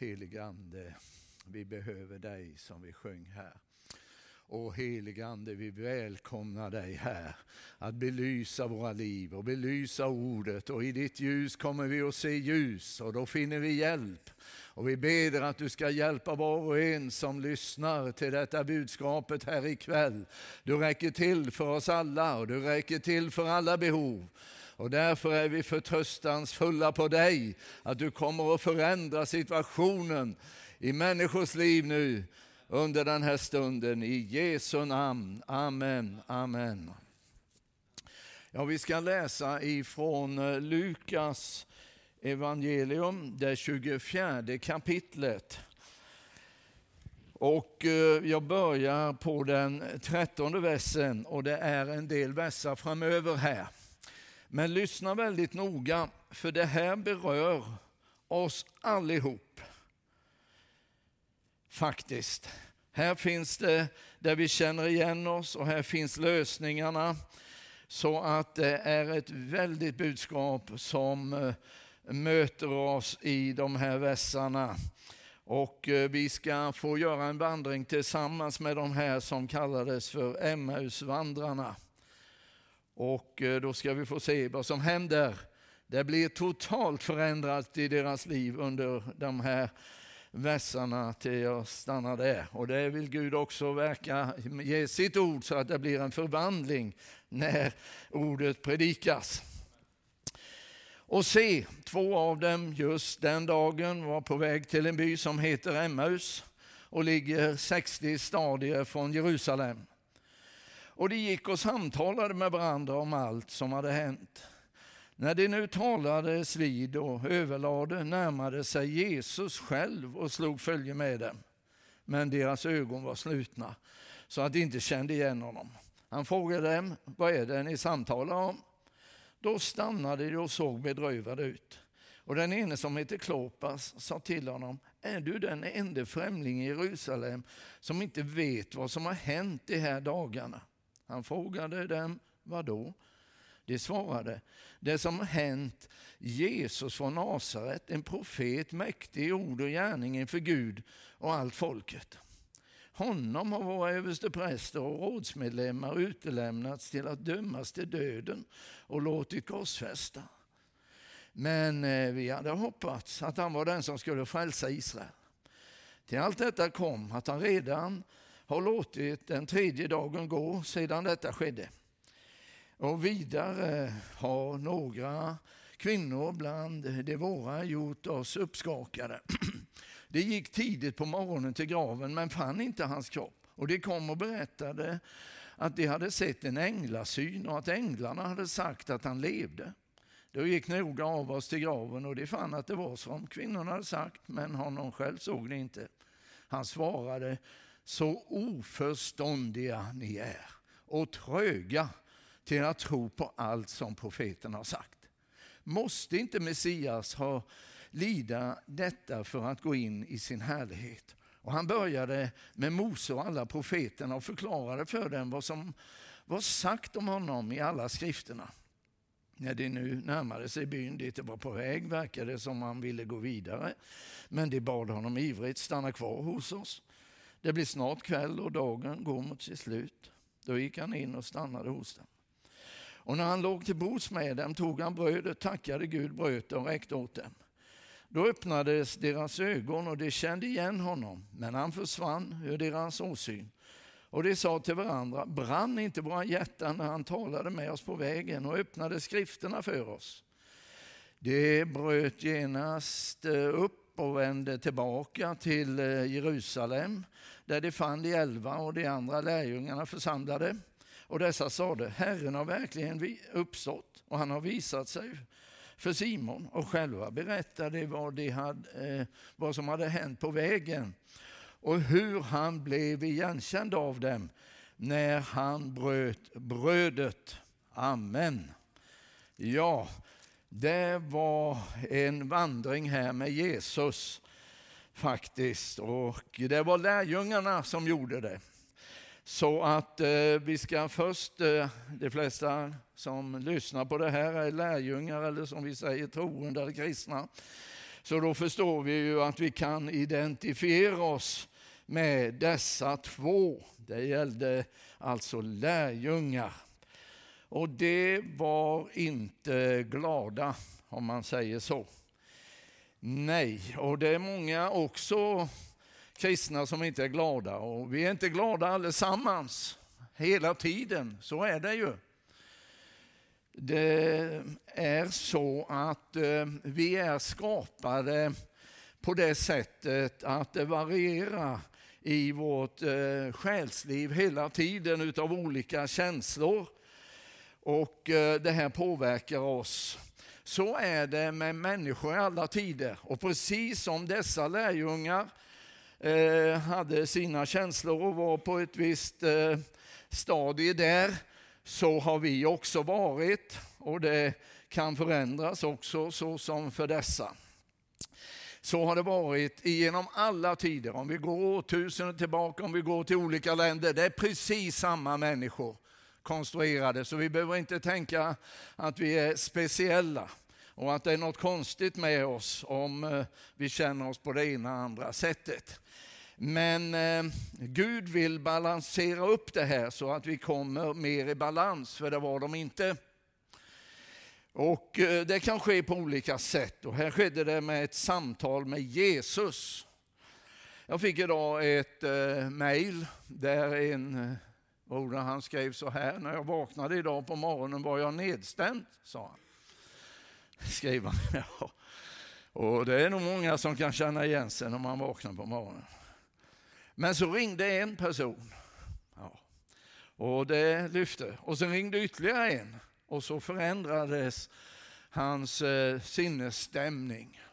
helige Ande, vi behöver dig som vi sjöng här. Och helige Ande, vi välkomnar dig här att belysa våra liv och belysa ordet. Och i ditt ljus kommer vi att se ljus och då finner vi hjälp. Och vi ber att du ska hjälpa var och en som lyssnar till detta budskapet här ikväll. Du räcker till för oss alla och du räcker till för alla behov. Och därför är vi förtröstansfulla på dig att du kommer att förändra situationen i människors liv nu under den här stunden. I Jesu namn. Amen. Amen. Ja, vi ska läsa ifrån Lukas evangelium, det 24 kapitlet. Och jag börjar på den 13:e versen och det är en del verser framöver här. Men lyssna väldigt noga, för det här berör oss allihop. Faktiskt. Här finns det där vi känner igen oss och här finns lösningarna. Så att det är ett väldigt budskap som möter oss i de här verserna. Och vi ska få göra en vandring tillsammans med de här som kallades för Emmausvandrarna. Och då ska vi få se vad som händer. Det blir totalt förändrat i deras liv under de här verserna till jag stannar där. Och det vill Gud också verka ge sitt ord så att det blir en förvandling när ordet predikas. Och se, 2 av dem just den dagen var på väg till en by som heter Emmaus och ligger 60 stadier från Jerusalem. Och de gick och samtalade med varandra om allt som hade hänt. När de nu talades vid och överlade närmade sig Jesus själv och slog följe med dem. Men deras ögon var slutna så att de inte kände igen honom. Han frågade dem, vad är det ni samtalar om? Då stannade de och såg bedrövade ut. Och den ene som heter Klopas sa till honom, är du den enda främling i Jerusalem som inte vet vad som har hänt de här dagarna? Han frågade dem, vad då? De svarade, det som har hänt Jesus från Nasaret, en profet mäktig i ord och gärning inför Gud och allt folket. Honom har våra överstepräster och rådsmedlemmar utelämnats till att dömas till döden och låtit korsfästa. Men vi hade hoppats att han var den som skulle frälsa Israel. Till allt detta kom att han redan har låtit den 3:e dagen gå sedan detta skedde. Och vidare har några kvinnor bland de våra gjort oss uppskakade. De gick tidigt på morgonen till graven men fann inte hans kropp. Och de kom och berättade att de hade sett en änglasyn och att änglarna hade sagt att han levde. Då gick några av oss till graven och de fann att det var som kvinnorna hade sagt, men honom själv såg det inte. Han svarade, så oförståndiga ni är och tröga till att tro på allt som profeten har sagt. Måste inte Messias ha lida detta för att gå in i sin härlighet? Och han började med Mose och alla profeterna och förklarade för dem vad som var sagt om honom i alla skrifterna. När de nu närmade sig byn dit de var på väg verkade det som han ville gå vidare. Men de bad honom ivrigt stanna kvar hos oss. Det blir snart kväll och dagen går mot sitt slut. Då gick han in och stannade hos dem. Och när han låg till bords med dem tog han brödet, tackade Gud, bröt det och räckte åt dem. Då öppnades deras ögon och de kände igen honom, men han försvann ur deras åsyn. Och de sa till varandra, brann inte våra hjärtan när han talade med oss på vägen och öppnade skrifterna för oss? De bröt genast upp och vände tillbaka till Jerusalem, där de fann de 11 och de andra lärjungarna församlade. Och dessa sade, Herren har verkligen uppstått och han har visat sig för Simon. Och själva berättade vad som hade hänt på vägen och hur han blev igenkänd av dem när han bröt brödet. Amen. Ja, det var en vandring här med Jesus faktiskt. Och det var lärjungarna som gjorde det. Så att vi ska först, de flesta som lyssnar på det här är lärjungar eller som vi säger troende eller kristna. Så då förstår vi ju att vi kan identifiera oss med dessa två. Det gällde alltså lärjungar. Och det var inte glada, om man säger så. Nej, och det är många också kristna som inte är glada. Och vi är inte glada allesammans hela tiden, så är det ju. Det är så att vi är skapade på det sättet att det varierar i vårt själsliv hela tiden utav olika känslor. Och det här påverkar oss. Så är det med människor i alla tider. Och precis som dessa lärjungar hade sina känslor och var på ett visst stadie där, så har vi också varit. Och det kan förändras också så som för dessa. Så har det varit genom alla tider. Om vi går årtusenden tillbaka, om vi går till olika länder, det är precis samma människor konstruerade. Så vi behöver inte tänka att vi är speciella och att det är något konstigt med oss om vi känner oss på det ena och andra sättet. Men Gud vill balansera upp det här så att vi kommer mer i balans, för det var de inte. Och det kan ske på olika sätt. Och här skedde det med ett samtal med Jesus. Jag fick idag ett mejl där en broder, han skrev så här: när jag vaknade idag på morgonen var jag nedstämd, sa han. Skrev han. Ja. Och det är nog många som kan känna igen sig när man vaknar på morgonen. Men så ringde en person. Ja. Och det lyfte. Och sen ringde ytterligare en. Och så förändrades hans sinnesstämning.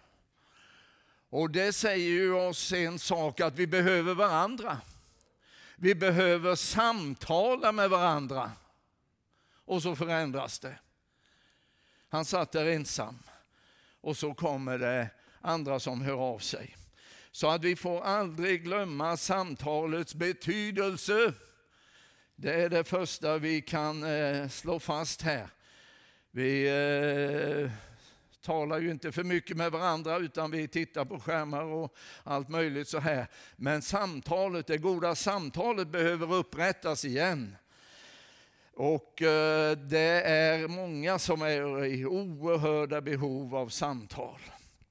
Och det säger ju oss en sak, att vi behöver varandra. Vi behöver samtala med varandra. Och så förändras det. Han satt där ensam. Och så kommer det andra som hör av sig. Så att vi får aldrig glömma samtalets betydelse. Det är det första vi kan slå fast här. Vi talar ju inte för mycket med varandra, utan vi tittar på skärmar och allt möjligt så här. Men samtalet, det goda samtalet, behöver upprättas igen. Och det är många som är i oerhörda behov av samtal.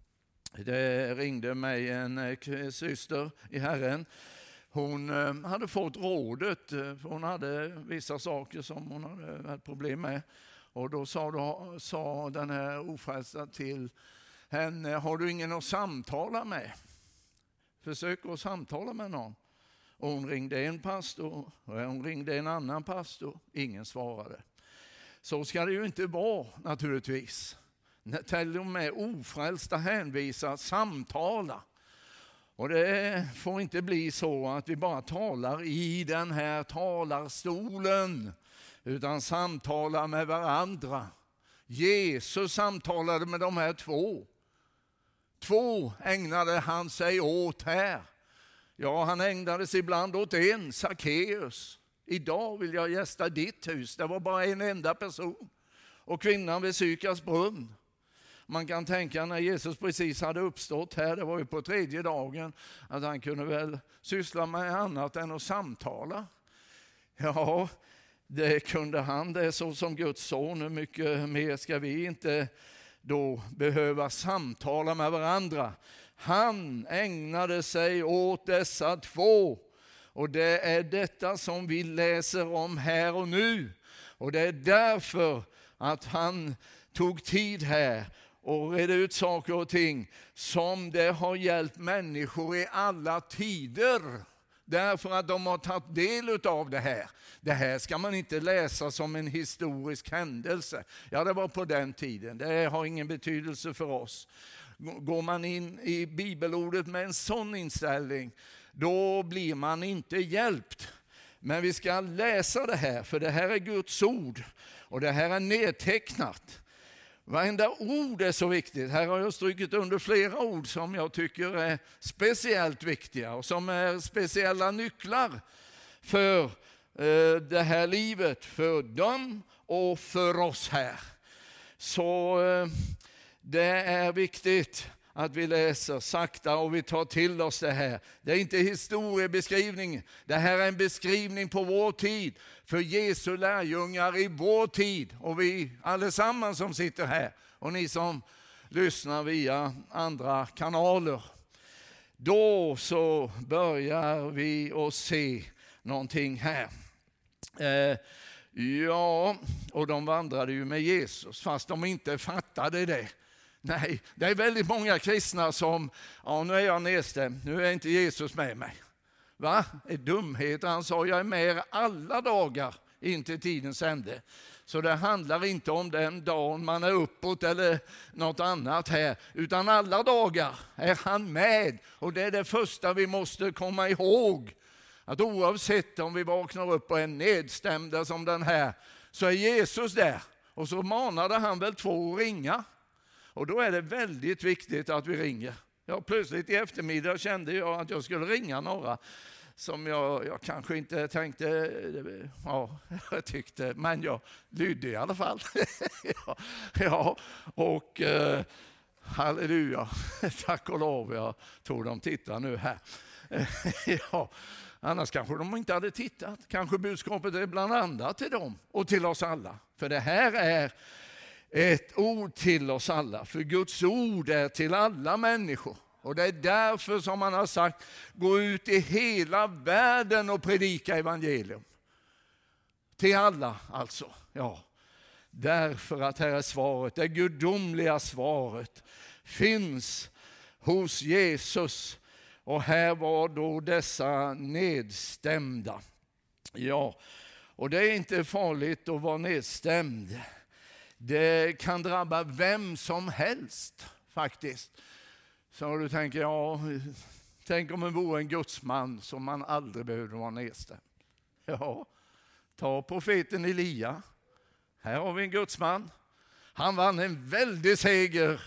Det ringde mig en syster i Herren. Hon hade fått rådet, hon hade vissa saker som hon hade haft problem med. Och då sa den här ofrälsta till henne: har du ingen att samtala med? Försök att samtala med någon. Och hon ringde en pastor och hon ringde en annan pastor. Ingen svarade. Så ska det ju inte vara naturligtvis. Till och med ofrälsta hänvisar samtala. Och det får inte bli så att vi bara talar i den här talarstolen, utan samtalar med varandra. Jesus samtalade med de här två. Två ägnade han sig åt här. Ja, han ägnade sig ibland åt en, Sackeus. Idag vill jag gästa ditt hus. Det var bara en enda person. Och kvinnan vid Sykars brunn. Man kan tänka när Jesus precis hade uppstått här, det var ju på 3:e dagen, att han kunde väl syssla med annat än att samtala. Ja, det kunde han. Det är så som Guds son. Hur mycket mer ska vi inte då behöva samtala med varandra? Han ägnade sig åt dessa två. Och det är detta som vi läser om här och nu. Och det är därför att han tog tid här och redde ut saker och ting som det har hjälpt människor i alla tider. Därför att de har tagit del av det här. Det här ska man inte läsa som en historisk händelse. Ja, det var på den tiden. Det har ingen betydelse för oss. Går man in i bibelordet med en sån inställning, då blir man inte hjälpt. Men vi ska läsa det här, för det här är Guds ord. Och det här är nedtecknat. Varenda ord är så viktigt. Här har jag strukit under flera ord som jag tycker är speciellt viktiga och som är speciella nycklar för det här livet, för dem och för oss här. Så det är viktigt att vi läser sakta och vi tar till oss det här. Det är inte historiebeskrivning. Det här är en beskrivning på vår tid. För Jesu lärjungar i vår tid. Och vi allesammans som sitter här. Och ni som lyssnar via andra kanaler. Då så börjar vi att se någonting här. Ja, och de vandrade ju med Jesus fast de inte fattade det. Nej, det är väldigt många kristna som, ja nu är jag nedstämd, nu är inte Jesus med mig. Va? Är dumhet? Han sa, jag är med er alla dagar in till tidens ände. Så det handlar inte om den dagen man är uppåt eller något annat här, utan alla dagar är han med. Och det är det första vi måste komma ihåg. Att oavsett om vi vaknar upp och är nedstämda som den här, så är Jesus där. Och så manade han väl 2 att ringa. Och då är det väldigt viktigt att vi ringer. Ja, plötsligt i eftermiddag kände jag att jag skulle ringa några som jag kanske inte tänkte, ja, jag tyckte, men jag lydde i alla fall. Ja, och halleluja, tack och lov, jag tror de tittar nu här. Ja, annars kanske de inte hade tittat. Kanske budskapet är bland annat till dem och till oss alla. För det här är ett ord till oss alla. För Guds ord är till alla människor. Och det är därför som man har sagt, gå ut i hela världen och predika evangelium. Till alla alltså, ja. Därför att här är svaret, det gudomliga svaret finns hos Jesus. Och här var då dessa nedstämda. Ja, och det är inte farligt att vara nedstämd. Det kan drabba vem som helst faktiskt. Så du tänker, ja, tänk om det vore en gudsman som man aldrig behövde vara nedstämd. Ja, ta profeten Elia. Här har vi en gudsman. Han vann en väldig seger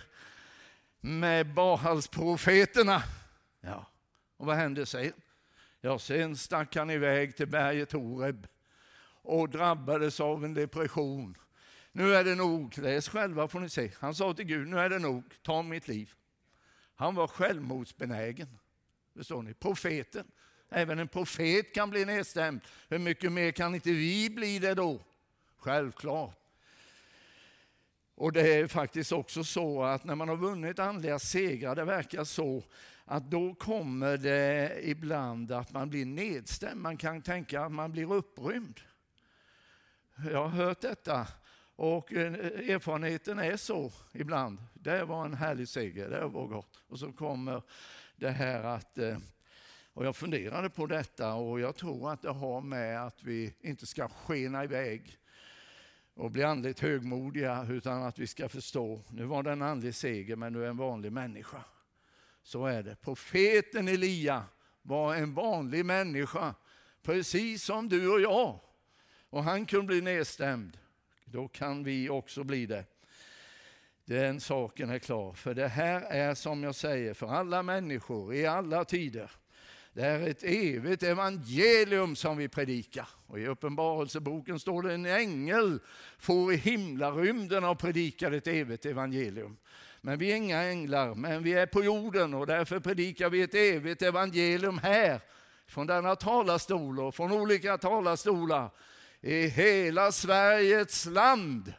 med Baals-profeterna. Ja, och vad hände sen? Ja, sen stack han iväg till berget Horeb och drabbades av en depression. Nu är det nog, läs själva får ni se. Han sa till Gud, nu är det nog, ta mitt liv. Han var självmordsbenägen. Förstår ni? Profeten. Även en profet kan bli nedstämd. Hur mycket mer kan inte vi bli det då? Självklart. Och det är faktiskt också så att när man har vunnit andliga segrar, det verkar så att då kommer det ibland att man blir nedstämd. Man kan tänka att man blir upprymd. Jag har hört detta. Och erfarenheten är så ibland. Det var en härlig seger, det var gott. Och så kommer det här att, och jag funderade på detta och jag tror att det har med att vi inte ska skena iväg och bli andligt högmodiga, utan att vi ska förstå, nu var det en andlig seger men nu är en vanlig människa. Så är det. Profeten Elia var en vanlig människa, precis som du och jag. Och han kunde bli nedstämd. Då kan vi också bli det. Den saken är klar. För det här är som jag säger för alla människor i alla tider. Det är ett evigt evangelium som vi predikar. Och i Uppenbarelseboken står det en ängel får i himlarymden och predikar ett evigt evangelium. Men vi är inga änglar, men vi är på jorden och därför predikar vi ett evigt evangelium här. Från denna talarstol och från olika talarstolar. I hela Sveriges land.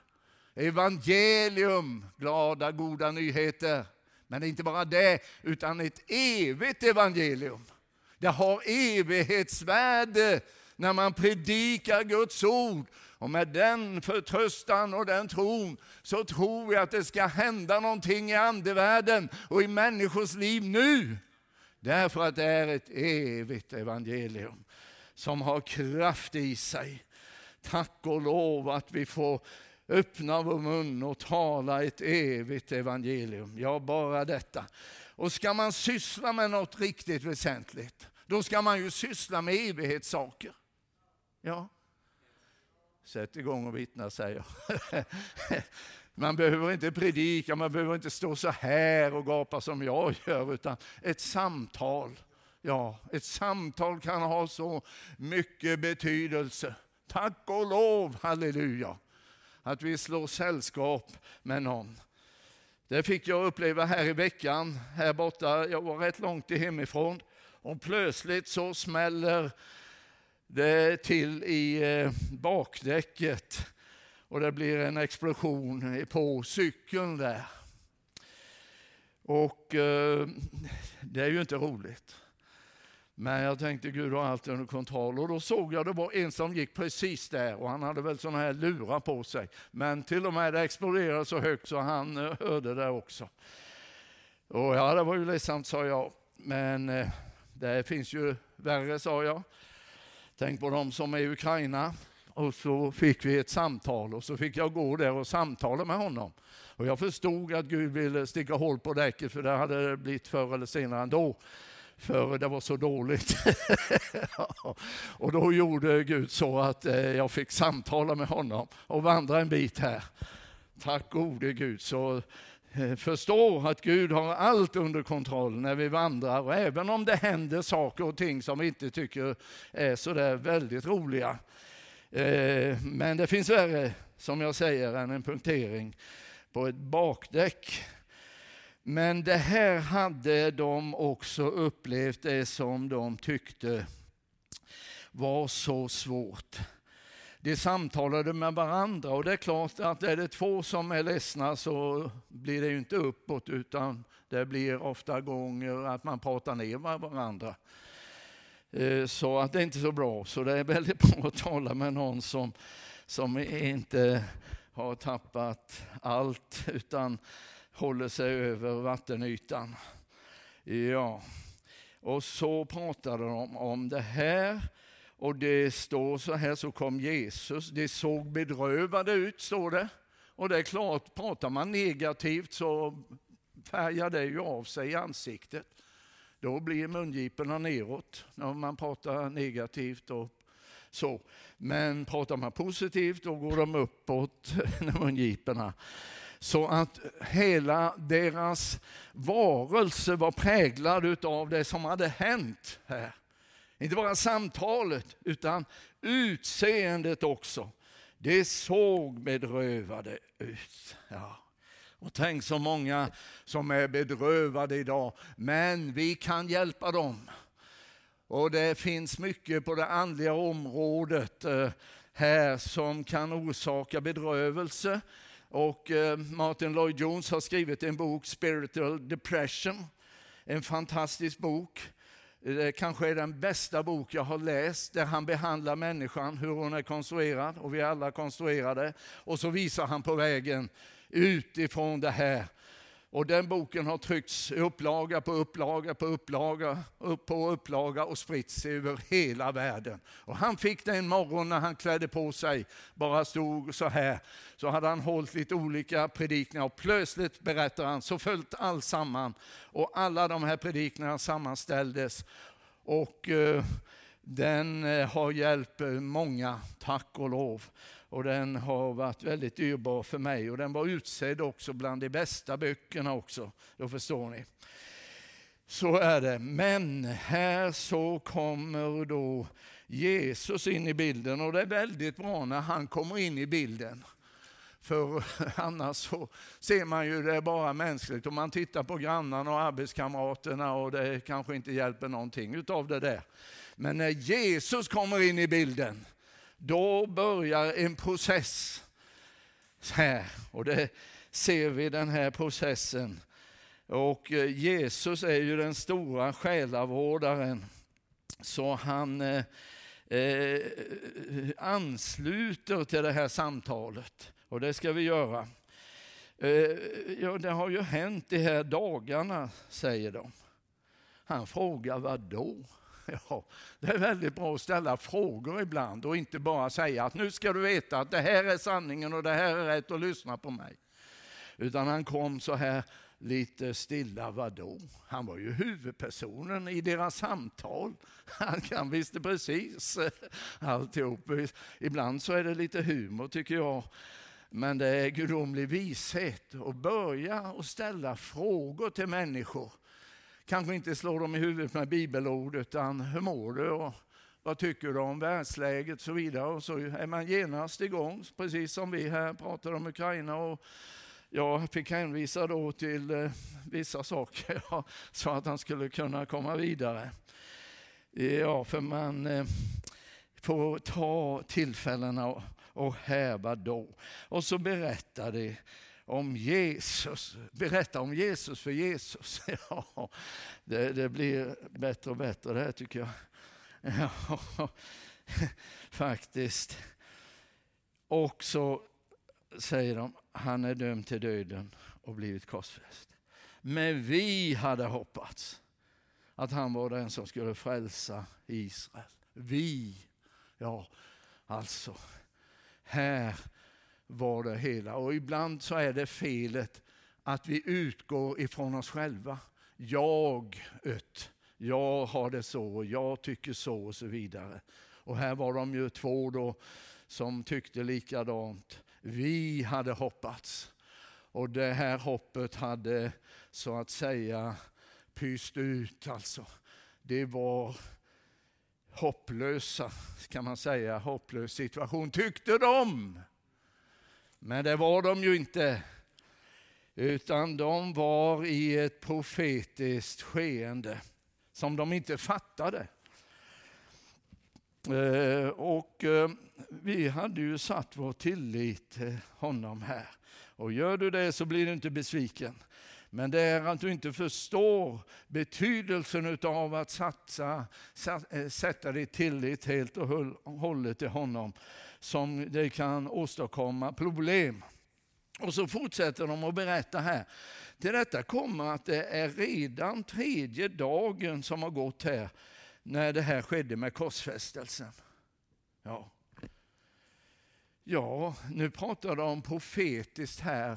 Evangelium, glada, goda nyheter. Men det är inte bara det, utan ett evigt evangelium. Det har evighetsvärde när man predikar Guds ord. Och med den förtröstan och den tron så tror vi att det ska hända någonting i andevärlden och i människors liv nu. Därför att det är ett evigt evangelium som har kraft i sig. Tack och lov att vi får öppna vår mun och tala ett evigt evangelium. Ja, bara detta. Och ska man syssla med något riktigt väsentligt, då ska man ju syssla med evighetssaker. Ja. Sätt igång och vittna, säger jag. Man behöver inte predika, man behöver inte stå så här och gapa som jag gör, utan ett samtal. Ja, ett samtal kan ha så mycket betydelse. Tack och lov, halleluja, att vi slår sällskap med någon. Det fick jag uppleva här i veckan, här borta. Jag var rätt långt hemifrån och plötsligt så smäller det till i bakdäcket och det blir en explosion på cykeln där. Och det är ju inte roligt. Men jag tänkte Gud har allt under kontroll, och då såg jag det var en som gick precis där och han hade väl såna här lurar på sig. Men till och med det exploderade så högt så han hörde det också. Och ja, det var ju ledsamt, sa jag. Men det finns ju värre, sa jag. Tänk på dem som är i Ukraina. Och så fick vi ett samtal och så fick jag gå där och samtala med honom. Och jag förstod att Gud ville sticka hål på däcket, för det hade det blivit förr eller senare ändå. För det var så dåligt. Och då gjorde Gud så att jag fick samtala med honom och vandra en bit här. Tack gode Gud. Så förstå att Gud har allt under kontroll när vi vandrar. Och även om det händer saker och ting som vi inte tycker är så där väldigt roliga. Men det finns värre, som jag säger, än en punktering på ett bakdäck. Men det här hade de också upplevt, det som de tyckte var så svårt. De samtalade med varandra, och det är klart att är det två som är ledsna så blir det ju inte uppåt, utan det blir ofta gånger att man pratar ner med varandra. Så att det är inte så bra. Så det är väldigt bra att tala med någon som inte har tappat allt utan håller sig över vattenytan. Ja. Och så pratade de om det här. Och det står så här, så kom Jesus. Det såg bedrövade ut, står det. Och det är klart, pratar man negativt så färgar det ju av sig i ansiktet. Då blir mungiporna neråt när man pratar negativt och så. Men pratar man positivt då går de uppåt när mungiporna. Så att hela deras varelse var präglad av det som hade hänt här. Inte bara samtalet utan utseendet också. Det såg bedrövade ut. Ja. Och tänk så många som är bedrövade idag. Men vi kan hjälpa dem. Och det finns mycket på det andliga området här som kan orsaka bedrövelse. Och Martin Lloyd-Jones har skrivit en bok, Spiritual Depression. En fantastisk bok. Det kanske är den bästa bok jag har läst, där han behandlar människan, hur hon är konstruerad, och vi är alla konstruerade. Och så visar han på vägen utifrån det här. Och den boken har tryckts upplaga på upplaga på upplaga på upplaga och spritts över hela världen. Och han fick det en morgon när han klädde på sig, bara stod så här. Så hade han hållit lite olika predikningar och plötsligt, berättar han, så följt allt samman. Och alla de här predikningarna sammanställdes. Och den har hjälpt många, tack och lov. Och den har varit väldigt dyrbar för mig. Och den var utsedd också bland de bästa böckerna också. Då förstår ni. Så är det. Men här så kommer då Jesus in i bilden. Och det är väldigt bra när han kommer in i bilden. För annars så ser man ju det bara mänskligt. Om man tittar på grannarna och arbetskamraterna och det kanske inte hjälper någonting utav det där. Men när Jesus kommer in i bilden, då börjar en process här. Och det ser vi, den här processen. Och Jesus är ju den stora själavårdaren. Så han ansluter till det här samtalet. Och det ska vi göra. Ja, det har ju hänt de här dagarna, säger de. Han frågar, vad då? Ja, det är väldigt bra att ställa frågor ibland och inte bara säga att nu ska du veta att det här är sanningen och det här är rätt, och lyssna på mig. Utan han kom så här lite stilla, vad då? Han var ju huvudpersonen i deras samtal. Han visste precis alltihop. Ibland så är det lite humor, tycker jag. Men det är gudomlig vishet att börja och ställa frågor till människor. Kanske inte slår dem i huvudet med bibelord, utan hur mår du och vad tycker du om världsläget och så vidare. Och så är man genast igång, precis som vi här pratar om Ukraina och jag fick hänvisa då till vissa saker så att han skulle kunna komma vidare. Ja, för man får ta tillfällena och häva då. Och så berätta om Jesus för Jesus. Ja, det blir bättre och bättre det här, tycker jag. Ja, faktiskt. Och så säger de, han är dömd till döden och blivit korsfäst. Men vi hade hoppats att han var den som skulle frälsa Israel. Vi, ja, alltså, här var det hela. Och ibland så är det felet att vi utgår ifrån oss själva. Jag har det så, jag tycker så och så vidare. Och här var de ju två då som tyckte likadant. Vi hade hoppats. Och det här hoppet hade så att säga pyst ut. Alltså. Det var hopplösa, kan man säga, hopplös situation tyckte de. Men det var de ju inte. Utan de var i ett profetiskt skeende som de inte fattade. Och vi hade ju satt vår tillit till honom här. Och gör du det så blir du inte besviken. Men det är att du inte förstår betydelsen av att sätta din tillit helt och hållet till honom, som det kan åstadkomma problem. Och så fortsätter de att berätta här. Till detta kommer att det är redan 3:e dagen som har gått här när det här skedde med korsfästelsen. Ja, nu pratar de profetiskt här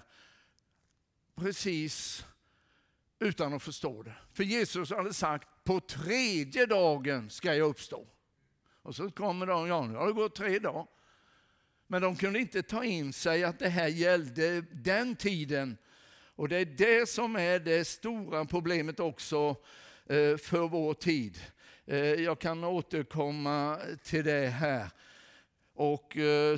precis utan att förstå det. För Jesus hade sagt, på 3:e dagen ska jag uppstå. Och så kommer de, nu har det gått 3 dagar. Men de kunde inte ta in sig att det här gällde den tiden. Och det är det som är det stora problemet också för vår tid. Jag kan återkomma till det här. Och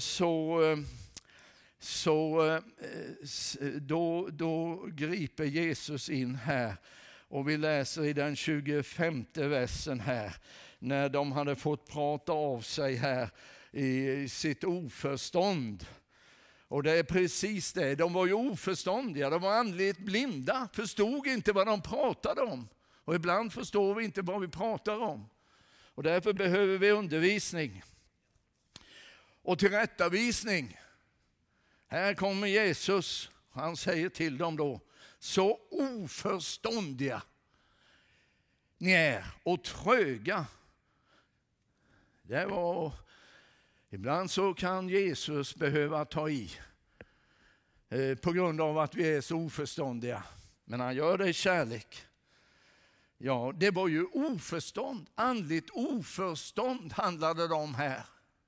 då griper Jesus in här. Och vi läser i den 25:e versen här. När de hade fått prata av sig här i sitt oförstånd. Och det är precis det. De var ju oförståndiga. De var andligt blinda. Förstod inte vad de pratade om. Och ibland förstår vi inte vad vi pratar om. Och därför behöver vi undervisning. Och tillrättavisning. Här kommer Jesus. Han säger till dem då. Så oförståndiga ni är och tröga. Det var... Ibland så kan Jesus behöva ta i. På grund av att vi är så oförståndiga. Men han gör det i kärlek. Ja, det var ju oförstånd. Andligt oförstånd handlade det om här.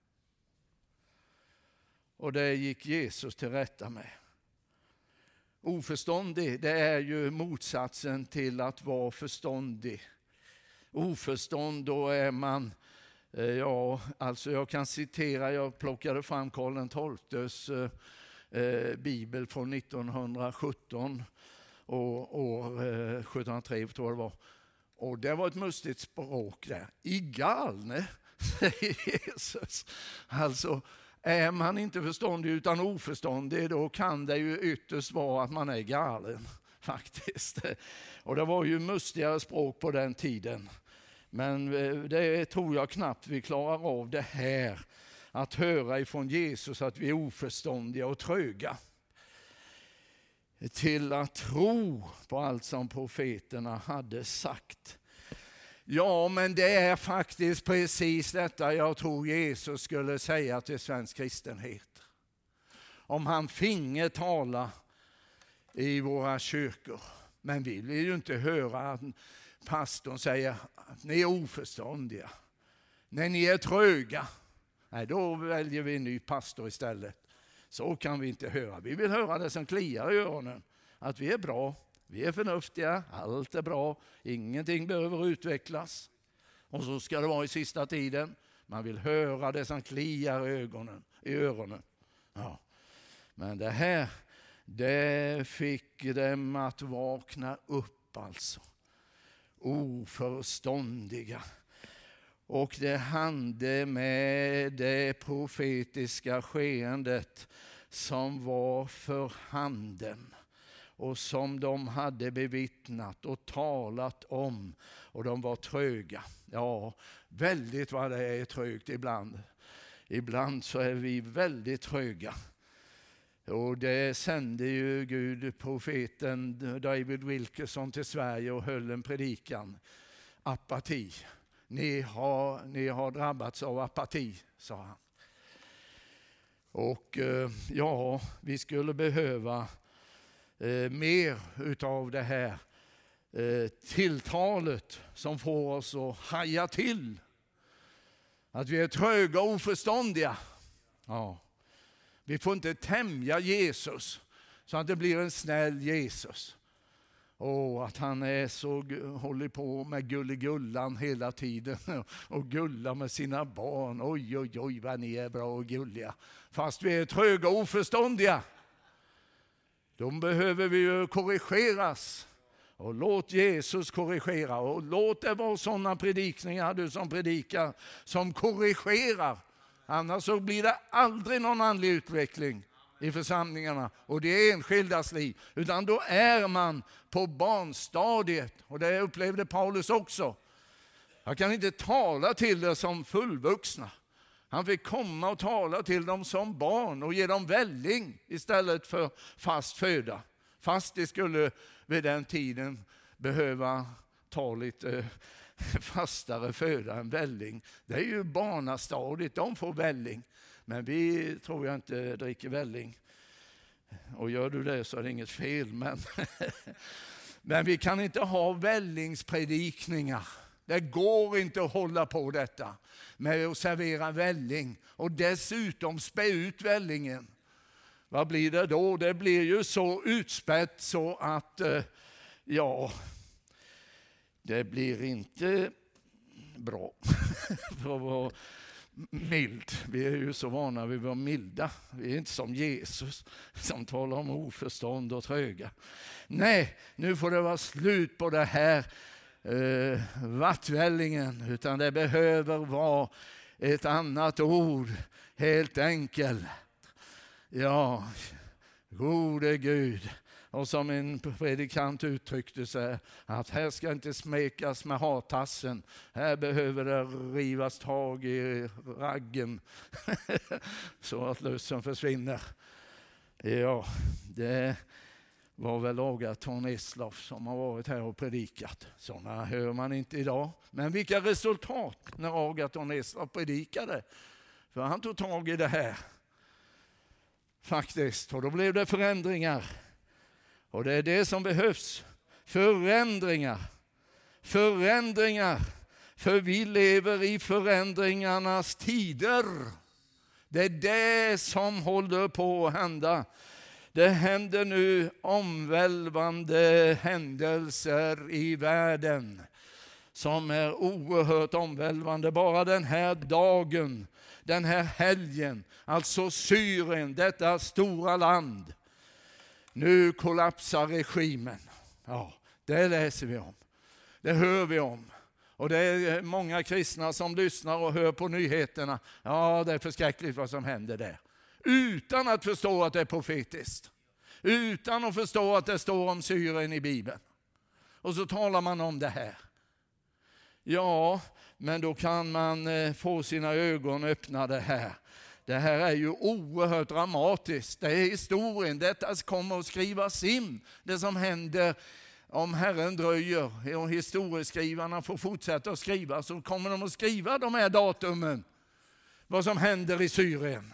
Och det gick Jesus till rätta med. Oförståndig, det är ju motsatsen till att vara förståndig. Oförstånd, då är man... Ja, alltså jag kan citera, jag plockade fram Karl XII:s bibel från 1917 och år 1703 tror jag det var. Och det var ett mustigt språk där. I galne, säger Jesus. Alltså, är man inte förståndig utan oförståndig, då kan det ju ytterst vara att man är galen, faktiskt. Och det var ju mustigare språk på den tiden. Men det tror jag knappt vi klarar av det här. Att höra ifrån Jesus att vi är oförståndiga och tröga. Till att tro på allt som profeterna hade sagt. Ja, men det är faktiskt precis detta jag tror Jesus skulle säga till svensk kristenhet. Om han finge tala i våra kyrkor. Men vi vill ju inte höra att pastorn säger att ni är oförståndiga. När ni är tröga. Nej, då väljer vi en ny pastor istället. Så kan vi inte höra. Vi vill höra det som kliar i öronen. Att vi är bra, vi är förnuftiga, allt är bra. Ingenting behöver utvecklas. Och så ska det vara i sista tiden. Man vill höra det som kliar i öronen. Ja. Men det här, Det fick dem att vakna upp alltså. Oförståndiga. Och det hände med det profetiska skeendet som var för handen. Och som de hade bevittnat och talat om. Och de var tröga. Ja, väldigt vad det är trögt ibland. Ibland så är vi väldigt tröga. Och det sände ju Gud profeten David Wilkerson till Sverige och höll en predikan. Apati. Ni har drabbats av apati, sa han. Och ja, vi skulle behöva mer utav det här tilltalet som får oss att haja till. Att vi är tröga och oförståndiga. Ja. Vi får inte tämja Jesus så att det blir en snäll Jesus. Och att han är så håller på med gulligullan hela tiden och gullar med sina barn. Oj, oj, oj vad ni är bra och gulliga. Fast vi är tröga och oförståndiga. De behöver vi ju korrigeras. Och låt Jesus korrigera. Och låt det vara sådana predikningar du som predikar som korrigerar. Annars så blir det aldrig någon andlig utveckling i församlingarna och det enskildas liv. Utan då är man på barnstadiet. Och det upplevde Paulus också. Jag kan inte tala till er som fullvuxna. Han fick komma och tala till dem som barn och ge dem välling istället för fast föda. Fast det skulle vid den tiden behöva ta lite fastare föda än välling. Det är ju barnastadiet, de får välling. Men vi tror jag inte dricker välling. Och gör du det så är det inget fel. Men vi kan inte ha vällingspredikningar. Det går inte att hålla på detta med att servera välling. Och dessutom spä ut vällingen. Vad blir det då? Det blir ju så utspätt så att ja, det blir inte bra för att vara mild. Vi är ju så vana vid att vara milda. Vi är inte som Jesus som talar om oförstånd och tröga. Nej, nu får det vara slut på det här vattvällingen. Utan det behöver vara ett annat ord. Helt enkelt. Ja, gode Gud. Och som en predikant uttryckte sig att här ska inte smekas med hartassen. Här behöver det rivas tag i raggen så att lusten försvinner. Ja, det var väl Agathon Eslöf som har varit här och predikat. Sådana hör man inte idag. Men vilka resultat när Agathon Eslöf predikade. För han tog tag i det här. Faktiskt. Och då blev det förändringar. Och det är det som behövs. Förändringar. Förändringar. För vi lever i förändringarnas tider. Det är det som håller på att hända. Det händer nu omvälvande händelser i världen. Som är oerhört omvälvande. Bara den här dagen. Den här helgen. Alltså Syrien. Detta stora land. Nu kollapsar regimen. Ja, det läser vi om. Det hör vi om. Och det är många kristna som lyssnar och hör på nyheterna. Ja, det är förskräckligt vad som händer där. Utan att förstå att det är profetiskt. Utan att förstå att det står om Syrien i Bibeln. Och så talar man om det här. Ja, men då kan man få sina ögon öppnade här. Det här är ju oerhört dramatiskt. Det är historien. Detta kommer att skrivas in. Det som händer om Herren dröjer och historieskrivarna får fortsätta att skriva, så kommer de att skriva de här datumen. Vad som händer i Syrien.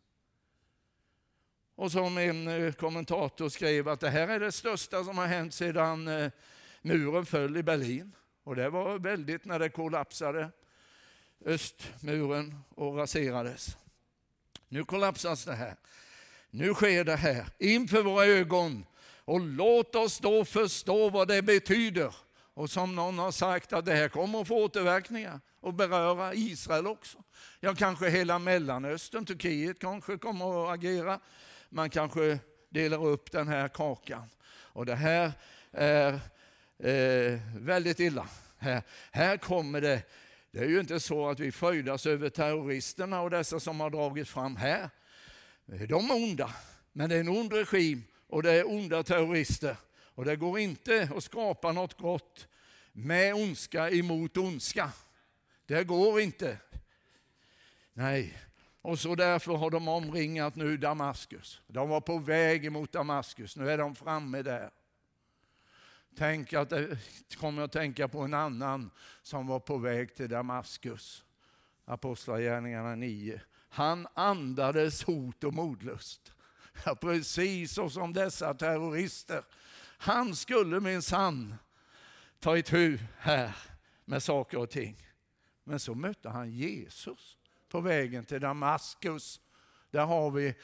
Och som en kommentator skrev att det här är det största som har hänt sedan muren föll i Berlin. Och det var väldigt när det kollapsade. Östmuren och raserades. Nu kollapsas det här. Nu sker det här inför våra ögon. Och låt oss då förstå vad det betyder. Och som någon har sagt att det här kommer att få återverkningar. Och beröra Israel också. Ja, kanske hela Mellanöstern, Turkiet kanske kommer att agera. Man kanske delar upp den här kakan. Och det här är väldigt illa. Här kommer det. Det är ju inte så att vi fröjdas över terroristerna och dessa som har dragit fram här. De är onda, men det är en ond regim och det är onda terrorister. Och det går inte att skapa något gott med ondska emot ondska. Det går inte. Nej. Och så därför har de omringat nu Damaskus. De var på väg emot Damaskus. Nu är de framme där. Tänk att det kommer att tänka på en annan som var på väg till Damaskus. Apostlagärningarna 9. Han andades hot och modlust. Ja, precis så som dessa terrorister. Han skulle minsann ta itu här med saker och ting. Men så mötte han Jesus på vägen till Damaskus. Där har vi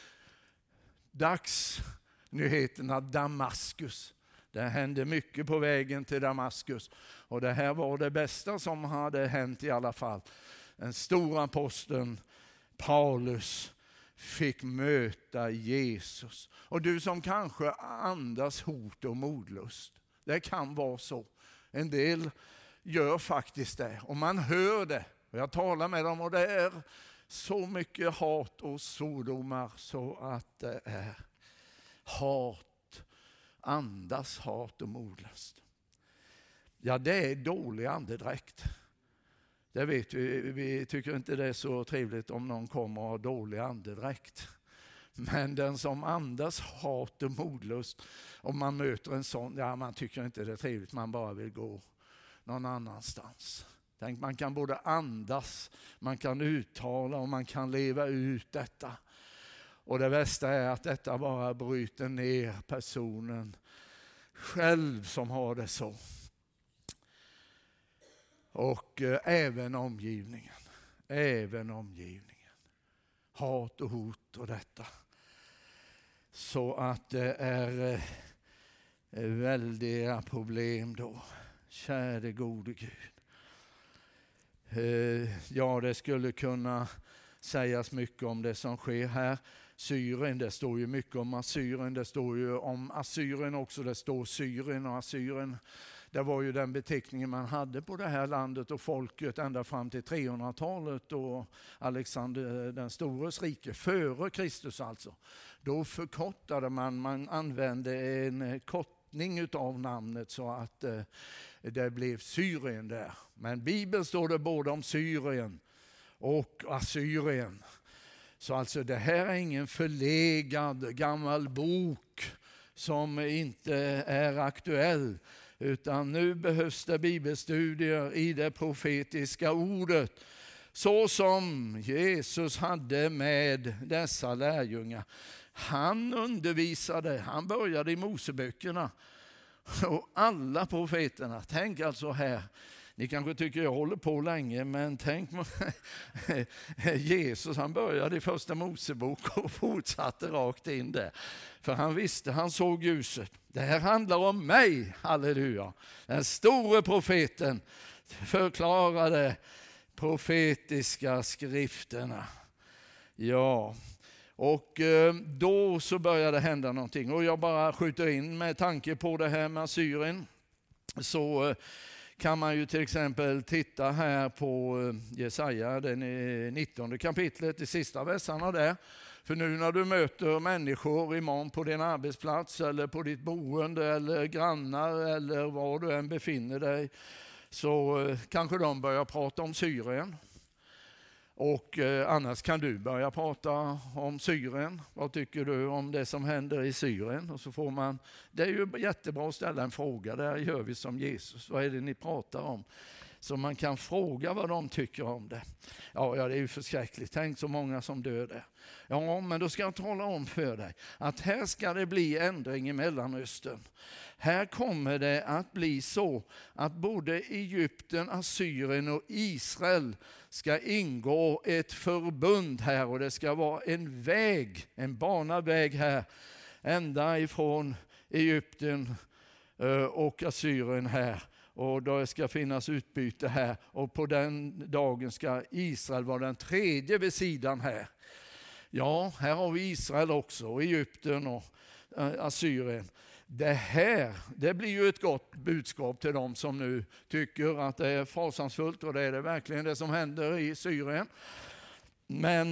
dagsnyheterna Damaskus. Det hände mycket på vägen till Damaskus. Och det här var det bästa som hade hänt i alla fall. Den stora aposteln Paulus fick möta Jesus. Och du som kanske andas hot och modlust. Det kan vara så. En del gör faktiskt det. Och man hör det. Och jag talar med dem och det är så mycket hat och svordomar så att det är hat. Andas hat och modlust. Ja, det är dålig andedräkt. Det vet vi. Vi tycker inte det är så trevligt om någon kommer och har dålig andedräkt. Men den som andas hat och modlust, om man möter en sån, ja, man tycker inte det är trevligt, man bara vill gå någon annanstans. Tänk, man kan både andas, man kan uttala och man kan leva ut detta. Och det värsta är att detta bara bryter ner personen själv som har det så. Och även omgivningen. Hat och hot och detta. Så att det är väldiga problem då. Käre gode Gud. Ja, det skulle kunna sägas mycket om det som sker här. Syrien, det står ju mycket om Assyrien. Det står ju om Assyrien också. Det står Syrien och Assyrien. Det var ju den beteckningen man hade på det här landet och folket ända fram till 300-talet och Alexander den stores rike, före Kristus alltså. Då förkortade man använde en kortning av namnet så att det blev Syrien där. Men Bibeln står det både om Syrien och Assyrien. Så alltså det här är ingen förlegad gammal bok som inte är aktuell. Utan nu behövs det bibelstudier i det profetiska ordet. Så som Jesus hade med dessa lärjungar. Han undervisade, han började i Moseböckerna. Och alla profeterna, tänk alltså här. Ni kanske tycker jag håller på länge, men tänk Jesus, han började i första Mosebok och fortsatte rakt in där. För han visste, han såg ljuset. Det här handlar om mig, halleluja. Den store profeten förklarade profetiska skrifterna. Ja, och då så började hända någonting. Och jag bara skjuter in med tanke på det här med Assyrien. Så kan man ju till exempel titta här på Jesaja, den 19 kapitlet, de sista verserna där. För nu när du möter människor imorgon på din arbetsplats eller på ditt boende eller grannar eller var du än befinner dig, så kanske de börjar prata om Syrien. Och annars kan du börja prata om Syrien. Vad tycker du om det som händer i Syrien? Och så får man, det är ju jättebra att ställa en fråga. Där gör vi som Jesus. Vad är det ni pratar om? Så man kan fråga vad de tycker om det. Ja, det är ju förskräckligt. Tänk så många som dör där. Ja, men då ska jag tala om för dig att här ska det bli ändring i Mellanöstern. Här kommer det att bli så att både Egypten, Assyrien och Israel ska ingå ett förbund här. Och det ska vara en väg, en banad här, ända ifrån Egypten och Assyrien här. Och då ska finnas utbyte här. Och på den dagen ska Israel vara den tredje vid sidan här. Ja, här har vi Israel också och Egypten. Och Assyrien. Det blir ju ett gott budskap till dem som nu tycker att det är fasansfullt, och det är det verkligen det som händer i Syrien. Men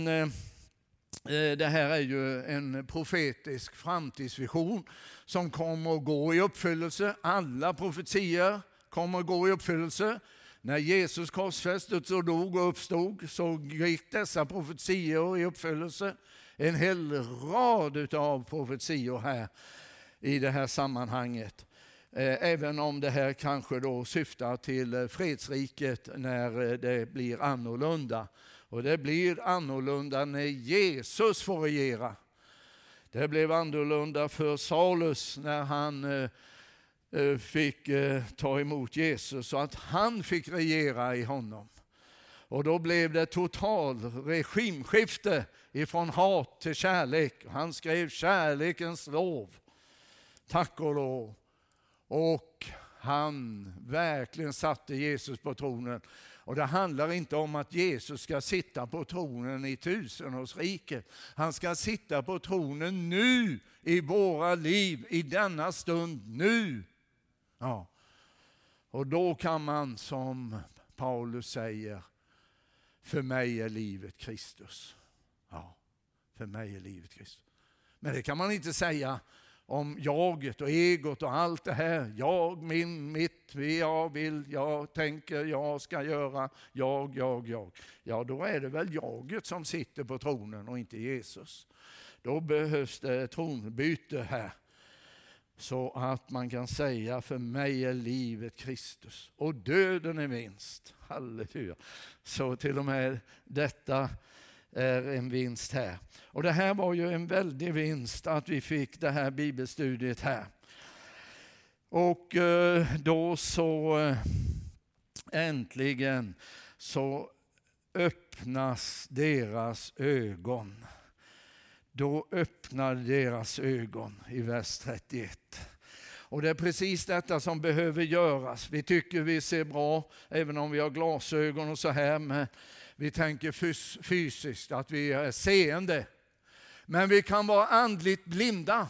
det här är ju en profetisk framtidsvision som kommer att gå i uppfyllelse. Alla profetier kommer att gå i uppfyllelse. När Jesus korsfästes och dog och uppstod så gick dessa profetier i uppfyllelse. En hel rad av profetier här i det här sammanhanget. Även om det här kanske då syftar till fredsriket när det blir annorlunda. Och det blir annorlunda när Jesus får regera. Det blev annorlunda för Saulus när han fick ta emot Jesus, så att han fick regera i honom. Och då blev det total regimskifte ifrån hat till kärlek. Han skrev kärlekens lov. Tack och lov. Och han verkligen satte Jesus på tronen. Och det handlar inte om att Jesus ska sitta på tronen i tusenårsriket. Han ska sitta på tronen nu i våra liv, i denna stund nu. Ja. Och då kan man, som Paulus säger, för mig är livet Kristus. Ja, för mig är livet Kristus. Men det kan man inte säga om jaget och egot och allt det här. Jag, min, mitt, jag vill, jag tänker, jag ska göra, jag. Ja, då är det väl jaget som sitter på tronen och inte Jesus. Då behövs det tronbyte här. Så att man kan säga, för mig är livet Kristus och döden är vinst. Halleluja. Så till och med detta är en vinst här. Och det här var ju en väldig vinst att vi fick det här bibelstudiet här. Och då så äntligen så öppnas deras ögon. Då öppnade deras ögon i vers 31. Och det är precis detta som behöver göras. Vi tycker vi ser bra även om vi har glasögon och så här. Men vi tänker fysiskt att vi är seende. Men vi kan vara andligt blinda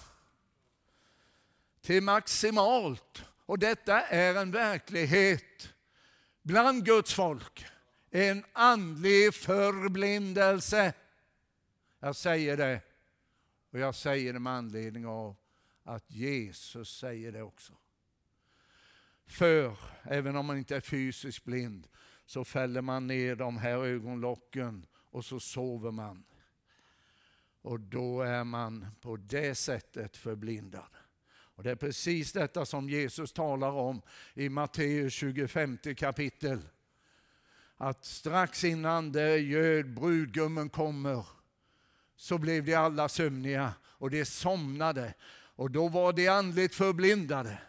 till maximalt. Och detta är en verklighet bland Guds folk. En andlig förblindelse. Jag säger det. Och jag säger det med anledning av att Jesus säger det också. För även om man inte är fysiskt blind så fäller man ner de här ögonlocken och så sover man. Och då är man på det sättet förblindad. Och det är precis detta som Jesus talar om i Matteus 25 kapitel. Att strax innan det göd brudgummen kommer så blev de alla sömniga och de somnade. Och då var de andligt förblindade.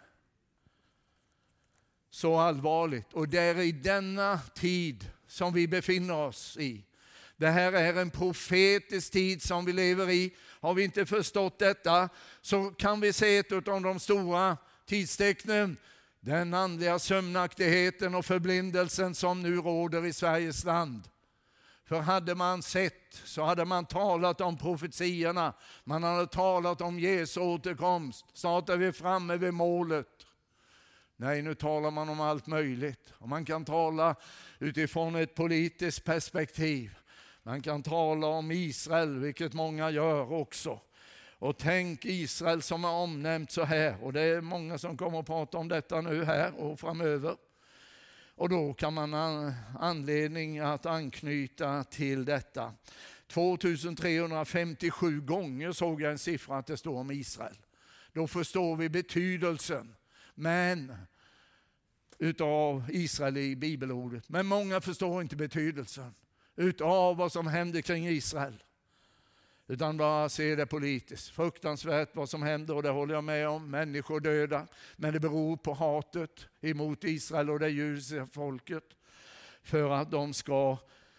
Så allvarligt. Och det är i denna tid som vi befinner oss i. Det här är en profetisk tid som vi lever i. Har vi inte förstått detta så kan vi se ett av de stora tidstecknen. Den andliga sömnaktigheten och förblindelsen som nu råder i Sveriges land. För hade man sett så hade man talat om profetierna. Man hade talat om Jesu återkomst. Snart är vi framme vid målet. Nej, nu talar man om allt möjligt. Och man kan tala utifrån ett politiskt perspektiv. Man kan tala om Israel, vilket många gör också. Och tänk Israel som är omnämnt så här. Och det är många som kommer att prata om detta nu här och framöver. Och då kan man ha anledning att anknyta till detta. 2357 gånger såg jag en siffra att det står om Israel. Då förstår vi betydelsen. Men utav Israel i bibelordet. Men många förstår inte betydelsen utav vad som händer kring Israel. Utan bara ser det politiskt. Fruktansvärt vad som händer och det håller jag med om. Människor döda. Men det beror på hatet emot Israel och det judiska folket. För att de ska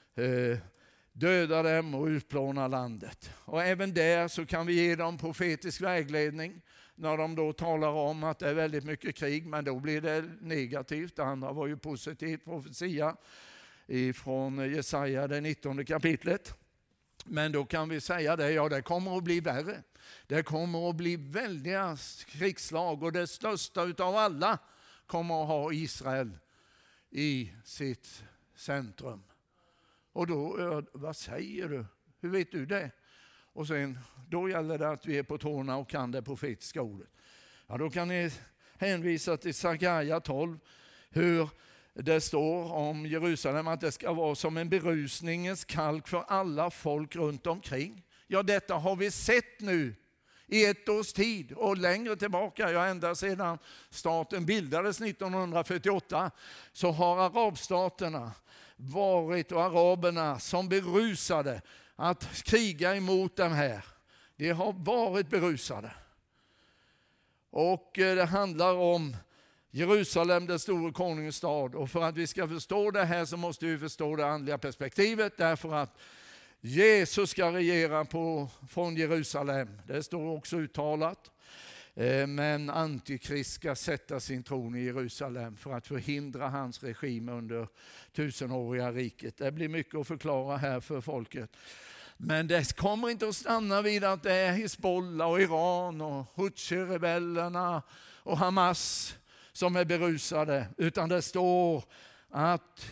döda dem och utplåna landet. Och även där så kan vi ge dem profetisk vägledning. När de då talar om att det är väldigt mycket krig. Men då blir det negativt. Det andra var ju positivt profetia. Från Jesaja det 19 kapitlet. Men då kan vi säga det, ja det kommer att bli värre. Det kommer att bli väldiga krigslag och det största utav alla kommer att ha Israel i sitt centrum. Och då, vad säger du? Hur vet du det? Och sen, då gäller det att vi är på tårna och kan det profetiska ordet. Ja, då kan ni hänvisa till Sakaja 12, hur det står om Jerusalem att det ska vara som en berusningens kalk för alla folk runt omkring. Ja, detta har vi sett nu i ett års tid och längre tillbaka. Ja, ända sedan staten bildades 1948 så har arabstaterna varit och araberna som berusade att kriga emot dem här. De har varit berusade. Och det handlar om Jerusalem, den stora konungens stad. Och för att vi ska förstå det här så måste vi förstå det andliga perspektivet. Därför att Jesus ska regera från Jerusalem. Det står också uttalat. Men Antikrist ska sätta sin tron i Jerusalem för att förhindra hans regim under tusenåriga riket. Det blir mycket att förklara här för folket. Men det kommer inte att stanna vid att det är Hizbollah och Iran och Houthi-rebellerna och Hamas som är berusade. Utan det står att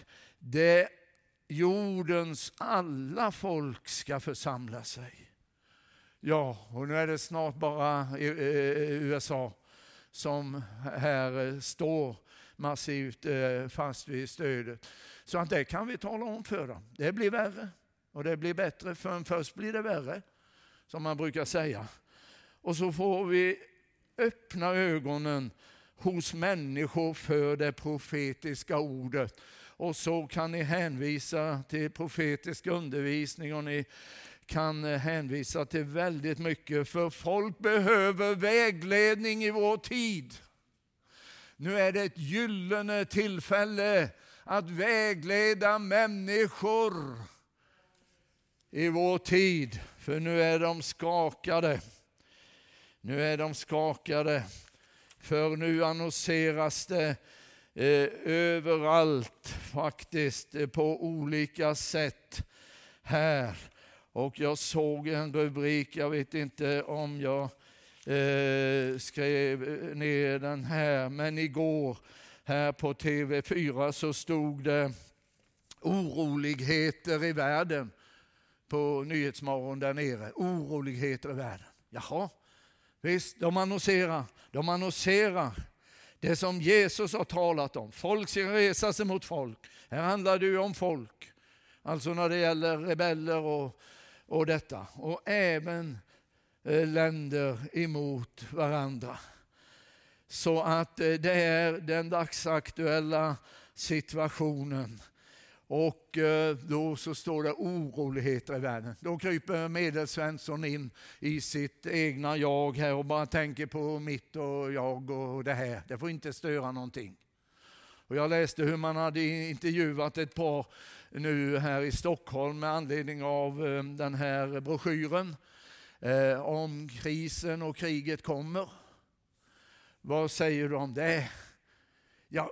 jordens alla folk ska församla sig. Ja, och nu är det snart bara USA som här står massivt fast vid stödet. Så att det kan vi tala om för dem. Det blir värre och det blir bättre, för först blir det värre, som man brukar säga. Och så får vi öppna ögonen hos människor för det profetiska ordet. Och så kan ni hänvisa till profetisk undervisning och ni kan hänvisa till väldigt mycket, för folk behöver vägledning i vår tid. Nu är det ett gyllene tillfälle att vägleda människor i vår tid, för nu är de skakade. Nu är de skakade, för nu annonseras det överallt faktiskt på olika sätt här. Och jag såg en rubrik, jag vet inte om jag skrev ner den här, men igår här på TV4 så stod det oroligheter i världen på Nyhetsmorgon där nere. Oroligheter i världen. Jaha, visst, de annonserar det som Jesus har talat om. Folk ska resa sig mot folk. Här handlar det ju om folk. Alltså när det gäller rebeller och detta. Och även länder emot varandra. Så att det är den dagsaktuella situationen. Och då så står det oroligheter i världen. Då kryper Medelsvensson in i sitt egna jag här och bara tänker på mitt och jag och det här. Det får inte störa någonting. Och jag läste hur man hade intervjuat ett par nu här i Stockholm med anledning av den här broschyren om krisen och kriget kommer. Vad säger du om det? Ja,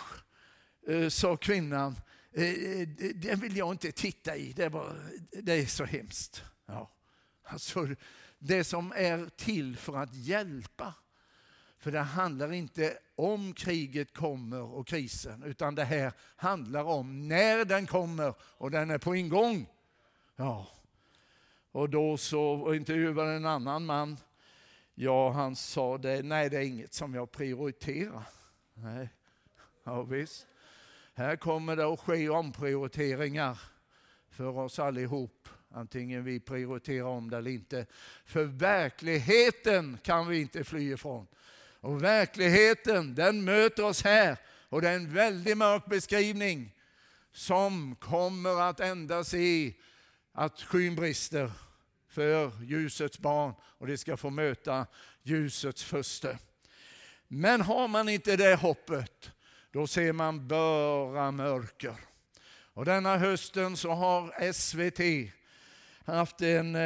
sa kvinnan. Det vill jag inte titta i. Det är så hemskt. Ja. Alltså, det som är till för att hjälpa. För det handlar inte om kriget kommer och krisen, utan det här handlar om när den kommer och den är på ingång. Ja. Och då så intervjuade en annan man. Ja, han sa det. Nej, det är inget som jag prioriterar. Nej. Ja, visst. Här kommer det att ske omprioriteringar för oss allihop. Antingen vi prioriterar om det eller inte. För verkligheten kan vi inte fly ifrån. Och verkligheten, den möter oss här. Och det är en väldigt mörk beskrivning som kommer att ändas i att skyn brister för ljusets barn. Och det ska få möta ljusets furste. Men har man inte det hoppet, då ser man bara mörker. Och denna hösten så har SVT haft en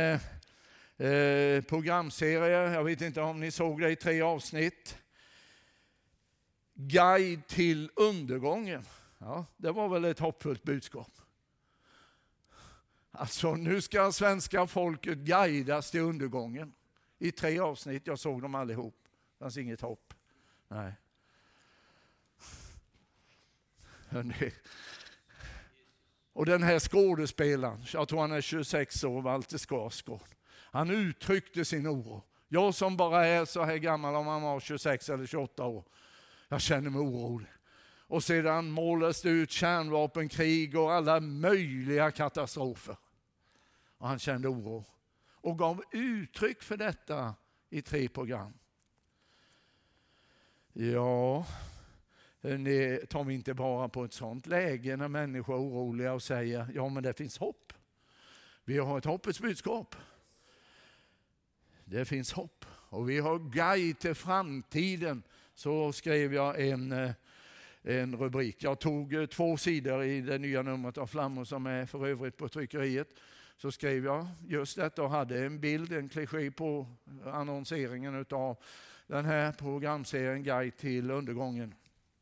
programserie, jag vet inte om ni såg det, i 3 avsnitt. Guide till undergången. Ja, det var väl ett hoppfullt budskap. Alltså nu ska svenska folket guidas till undergången. I 3 avsnitt, jag såg dem allihop. Det fanns inget hopp. Nej. Hörrni. Och den här skådespelaren, jag tror han är 26 år, Walter Skarsgård. Han uttryckte sin oro. Jag som bara är så här gammal, om han var 26 eller 28 år. Jag känner mig orolig. Och sedan målades det ut kärnvapenkrig och alla möjliga katastrofer. Och han kände oro. Och gav uttryck för detta i 3 program. Ja, ni tar vi inte bara på ett sånt läge när människor är oroliga och säger ja men det finns hopp. Vi har ett hoppets budskap. Det finns hopp. Och vi har guide till framtiden. Så skrev jag en rubrik. Jag tog 2 sidor i det nya numret av Flammor som är för övrigt på tryckeriet. Så skrev jag just detta och hade en bild, en kliché på annonseringen av den här programserien Guide till undergången.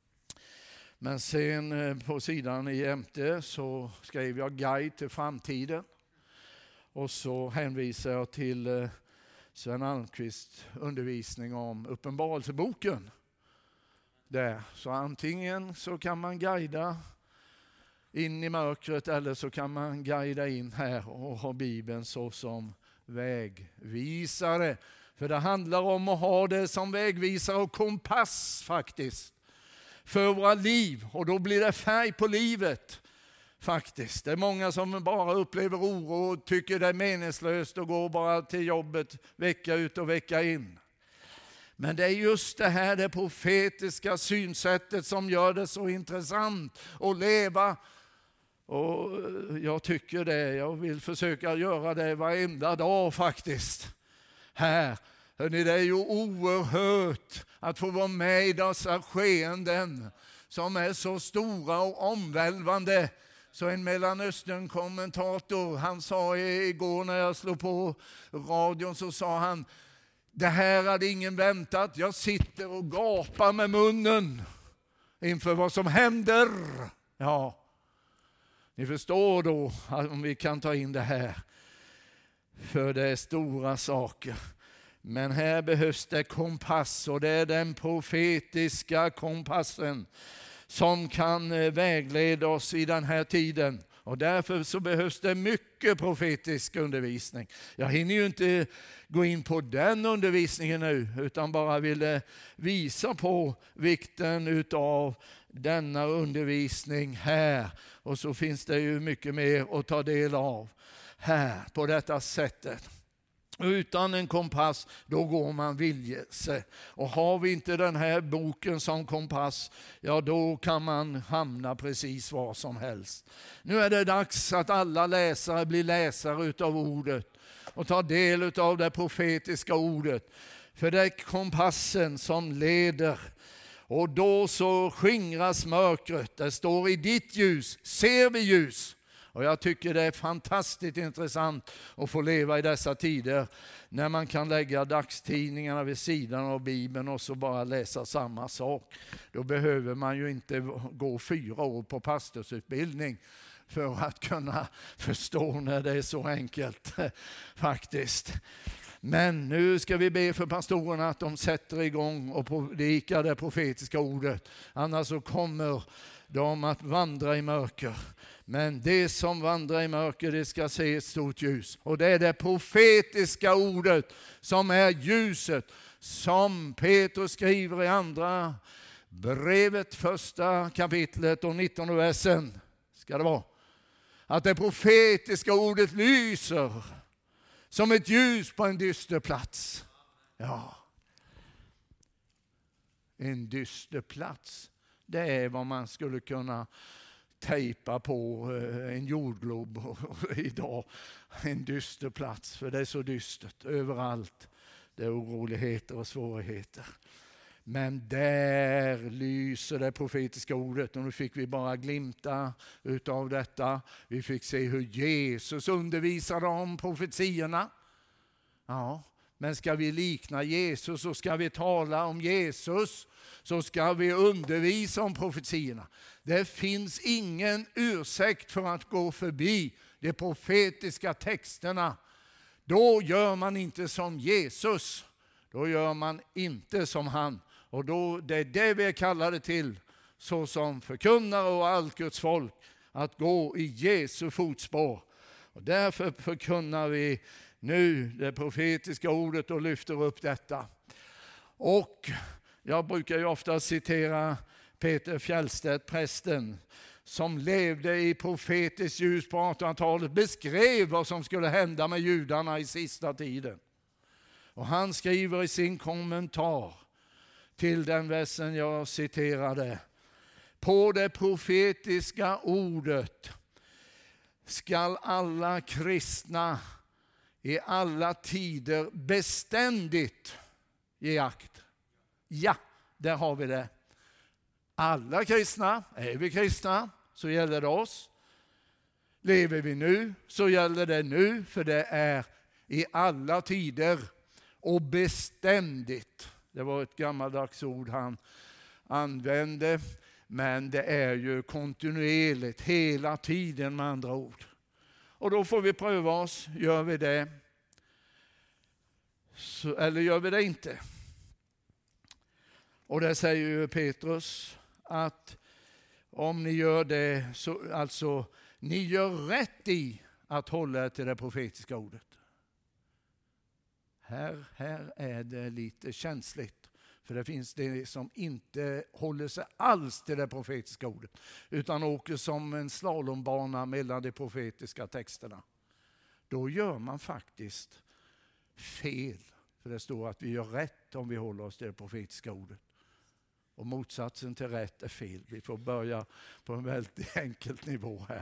Men sen på sidan i jämte så skrev jag Guide till framtiden. Och så hänvisar jag till Sven Almqvists undervisning om Uppenbarelseboken. Där. Så antingen så kan man guida in i mörkret eller så kan man guida in här och ha Bibeln så som vägvisare. För det handlar om att ha det som vägvisare och kompass faktiskt. För våra liv, och då blir det färg på livet faktiskt. Det är många som bara upplever oro och tycker det är meningslöst att gå bara till jobbet vecka ut och vecka in. Men det är just det här, det profetiska synsättet som gör det så intressant att leva. Och jag tycker det, jag vill försöka göra det varenda dag faktiskt. Här, hörrni, det är ju oerhört att få vara med i dessa skeenden som är så stora och omvälvande. Så en Mellanöstern-kommentator, han sa igår när jag slog på radion så sa han: det här hade ingen väntat, jag sitter och gapar med munnen inför vad som händer. Ja, ni förstår då om vi kan ta in det här. För det är stora saker. Men här behövs det kompass och det är den profetiska kompassen som kan vägleda oss i den här tiden. Och därför så behövs det mycket profetisk undervisning. Jag hinner ju inte gå in på den undervisningen nu utan bara ville visa på vikten utav denna undervisning här. Och så finns det ju mycket mer att ta del av här på detta sättet. Utan en kompass, då går man vilse. Och har vi inte den här boken som kompass, ja då kan man hamna precis var som helst. Nu är det dags att alla läsare blir läsare utav ordet och tar del av det profetiska ordet. För det är kompassen som leder. Och då så skingras mörkret. Det står i ditt ljus ser vi ljus. Och jag tycker det är fantastiskt intressant att få leva i dessa tider när man kan lägga dagstidningarna vid sidan av Bibeln och så bara läsa samma sak. Då behöver man ju inte gå 4 år på pastorsutbildning för att kunna förstå när det är så enkelt faktiskt. Men nu ska vi be för pastorerna att de sätter igång och predikar det profetiska ordet. Annars så kommer de att vandra i mörker. Men det som vandrar i mörker, det ska se ett stort ljus. Och det är det profetiska ordet som är ljuset. Som Petrus skriver i andra brevet, 1 kapitlet och 19 versen. Ska det vara. Att det profetiska ordet lyser som ett ljus på en dyster plats. Ja. En dyster plats. Det är vad man skulle kunna tejpa på en jordglob idag. En dyster plats, för det är så dystert överallt. Det är oroligheter och svårigheter. Men där lyser det profetiska ordet och nu fick vi bara glimta utav detta. Vi fick se hur Jesus undervisade om profetierna. Ja, men ska vi likna Jesus så ska vi tala om Jesus, så ska vi undervisa om profetierna. Det finns ingen ursäkt för att gå förbi de profetiska texterna, då gör man inte som Jesus. Då gör man inte som han. Och då, det är det vi är kallade till, så som förkunnare och allt Guds folk, att gå i Jesu fotspår. Och därför förkunnar vi nu det profetiska ordet och lyfter upp detta. Och jag brukar ju ofta citera Peter Fjällstedt, prästen, som levde i profetiskt ljus på 1800-talet, beskrev vad som skulle hända med judarna i sista tiden. Och han skriver i sin kommentar till den versen jag citerade: på det profetiska ordet skall alla kristna i alla tider beständigt ge akt. Ja, där har vi det. Alla kristna, är vi kristna så gäller det oss. Lever vi nu så gäller det nu, för det är i alla tider och beständigt. Det var ett gammaldags ord han använde, men det är ju kontinuerligt, hela tiden med andra ord. Och då får vi pröva oss, gör vi det så, eller gör vi det inte? Och det säger ju Petrus att om ni gör det, så alltså ni gör rätt i att hålla till det profetiska ordet. Här är det lite känsligt, för det finns det som inte håller sig alls till det profetiska ordet, utan åker som en slalombana mellan de profetiska texterna. Då gör man faktiskt fel, för det står att vi gör rätt om vi håller oss till det profetiska ordet. Och motsatsen till rätt är fel. Vi får börja på en väldigt enkelt nivå här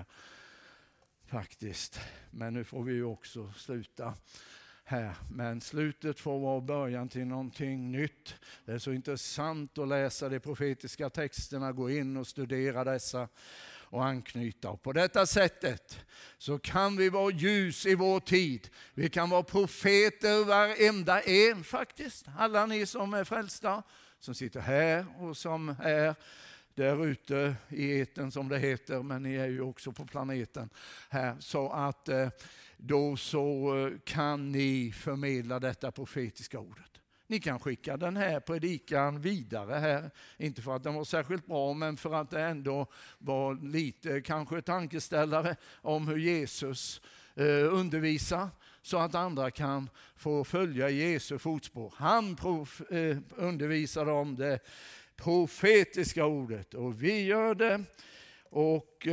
faktiskt. Men nu får vi ju också sluta här. Men slutet får vara början till någonting nytt. Det är så intressant att läsa de profetiska texterna, gå in och studera dessa och anknyta. Och på detta sättet så kan vi vara ljus i vår tid. Vi kan vara profeter varenda en faktiskt. Alla ni som är frälsta, som sitter här och som är där ute i eten som det heter, men ni är ju också på planeten här. Så att då så kan ni förmedla detta profetiska ordet. Ni kan skicka den här predikan vidare här, inte för att den var särskilt bra, men för att det ändå var lite kanske tankeställare om hur Jesus undervisar, så att andra kan få följa Jesu fotspår. Han undervisar om det profetiska ordet och vi gör det, och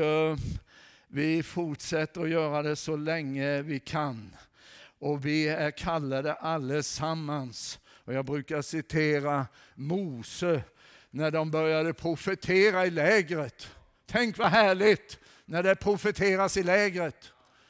vi fortsätter att göra det så länge vi kan. Och vi är kallade allesammans. Och jag brukar citera Mose när de började profetera i lägret. Tänk vad härligt när det profeteras i lägret.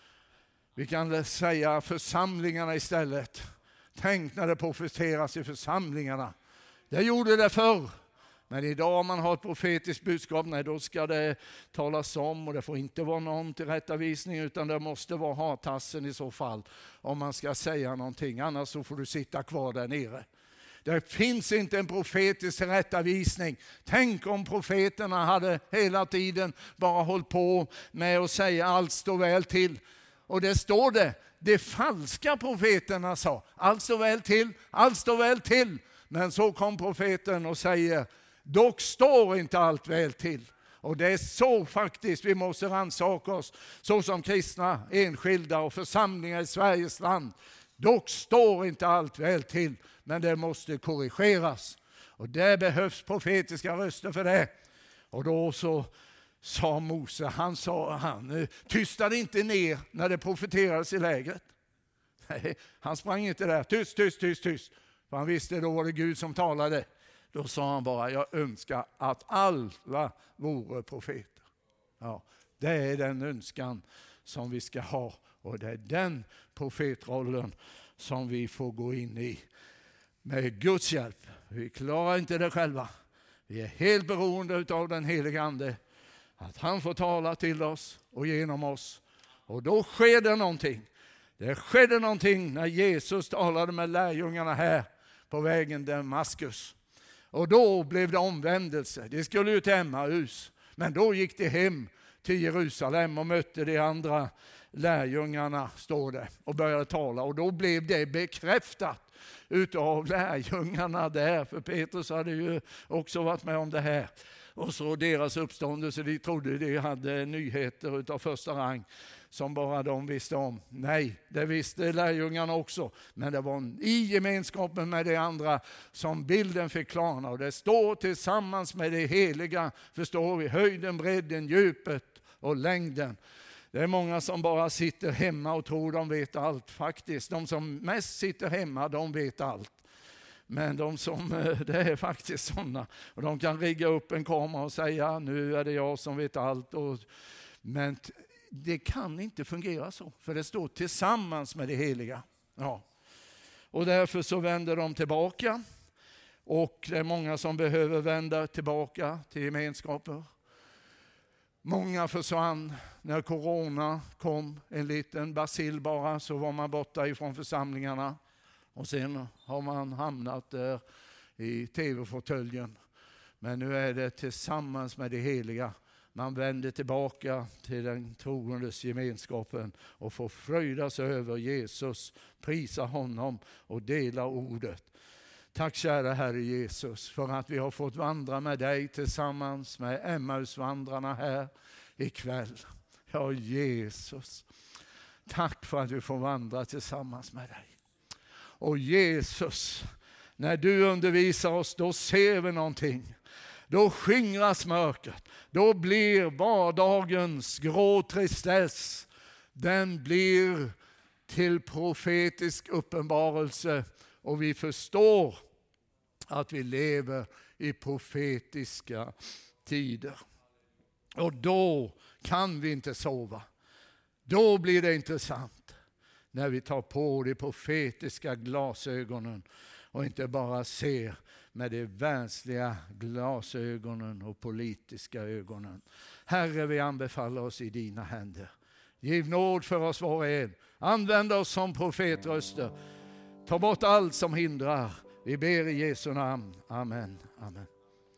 Vi kan säga församlingarna istället. Tänk när det profeteras i församlingarna. Det gjorde det förr. Men idag om man har ett profetiskt budskap, nej, då ska det talas om, och det får inte vara någon tillrättavisning, utan det måste vara hartassen i så fall om man ska säga någonting. Annars så får du sitta kvar där nere. Det finns inte en profetisk tillrättavisning. Tänk om profeterna hade hela tiden bara hållit på med att säga allt står väl till. Och det står det, de falska profeterna sa, allt står väl till, allt står väl till. Men så kom profeten och säger, dock står inte allt väl till. Och det är så faktiskt vi måste rannsaka oss, så som kristna, enskilda och församlingar i Sveriges land. Dock står inte allt väl till, men det måste korrigeras. Och det behövs profetiska röster för det. Och då så sa Mose, han tystade inte ner när det profeterades i lägret. Nej, han sprang inte där, tyst. För han visste då var det Gud som talade. Då sa han bara, jag önskar att alla vore profeter. Ja, det är den önskan som vi ska ha. Och det är den profetrollen som vi får gå in i med Guds hjälp. Vi klarar inte det själva. Vi är helt beroende av den helige Ande. Att han får tala till oss och genom oss. Och då sker det någonting. Det skedde någonting när Jesus talade med lärjungarna här på vägen Damaskus. Och då blev det omvändelse. De skulle ju till Emmaus. Men då gick de hem till Jerusalem och mötte de andra lärjungarna, står det, och började tala. Och då blev det bekräftat utav lärjungarna där, för Petrus hade ju också varit med om det här. Och så deras uppståndelse, de trodde de hade nyheter utav första rang som bara de visste om. Nej, det visste lärjungarna också, men det var i gemenskapen med de andra som bilden fick klarna. Och det står tillsammans med det heliga, förstår vi, höjden, bredden, djupet och längden. Det är många som bara sitter hemma och tror de vet allt faktiskt. De som mest sitter hemma, de vet allt. Men det är faktiskt sådana. Och de kan rigga upp en kamera och säga, nu är det jag som vet allt. Men det kan inte fungera så, för det står tillsammans med det heliga. Ja. Och därför så vänder de tillbaka. Och det är många som behöver vända tillbaka till gemenskaper. Många försvann när corona kom, en liten bacill bara, så var man borta ifrån församlingarna. Och sen har man hamnat där i tv-fåtöljen. Men nu är det tillsammans med det heliga. Man vänder tillbaka till den troendes gemenskapen och får fröjdas över Jesus, prisa honom och dela ordet. Tack kära Herre Jesus för att vi har fått vandra med dig tillsammans med Emmausvandrarna här ikväll. Ja Jesus, tack för att vi får vandra tillsammans med dig. Och Jesus, när du undervisar oss, då ser vi någonting. Då skingras mörkret. Då blir vardagens grå tristess, den blir till profetisk uppenbarelse. Och vi förstår att vi lever i profetiska tider. Och då kan vi inte sova. Då blir det intressant när vi tar på de profetiska glasögonen och inte bara ser med de världsliga glasögonen och politiska ögonen. Herre, vi anbefaller oss i dina händer. Giv nåd för oss var och en. Använd oss som profetröster. Ta bort allt som hindrar. Vi ber i Jesu namn. Amen. Amen.